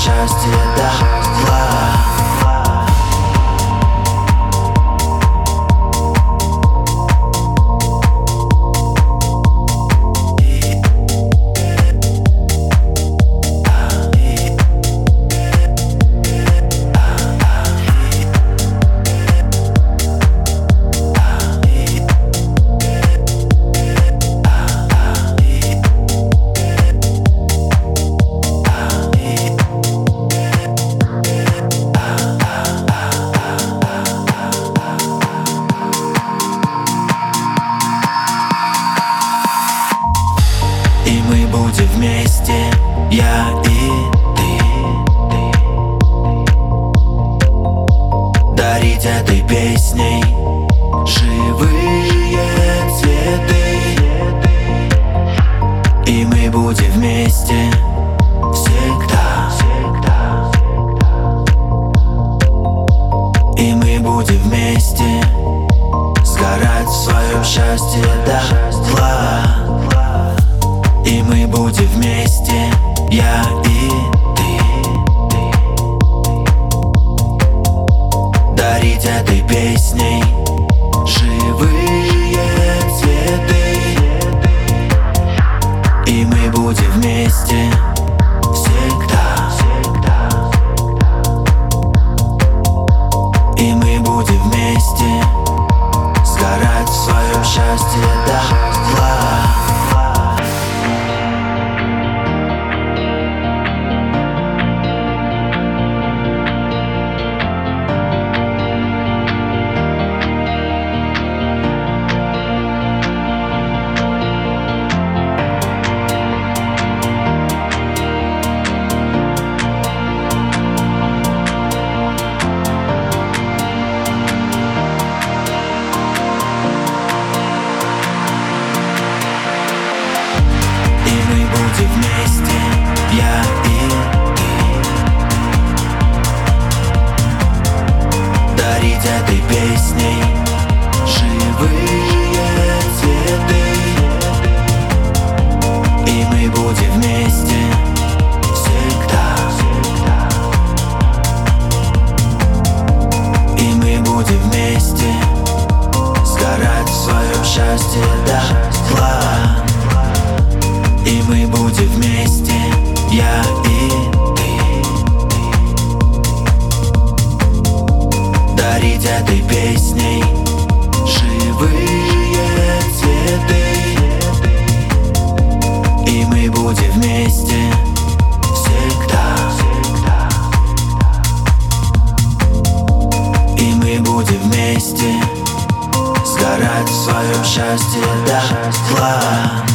счастье дотла. И мы будем вместе, я и ты, дарить этой песней живые цветы. И мы будем вместе всегда. И мы будем вместе сгорать в своем счастье дотла. И мы будем вместе, я и ты, дарить этой песней живые цветы. И мы будем вместе всегда. И мы будем вместе сгорать в своем счастье дотла. Вместе, я и ты, дарить этой песней живые цветы. И мы будем вместе всегда. И мы будем вместе сгорать в своем счастье дотла. И мы будем вместе, я и ты, дарить этой песней живые цветы. И мы будем вместе всегда. И мы будем вместе сгорать в своем счастье дотла.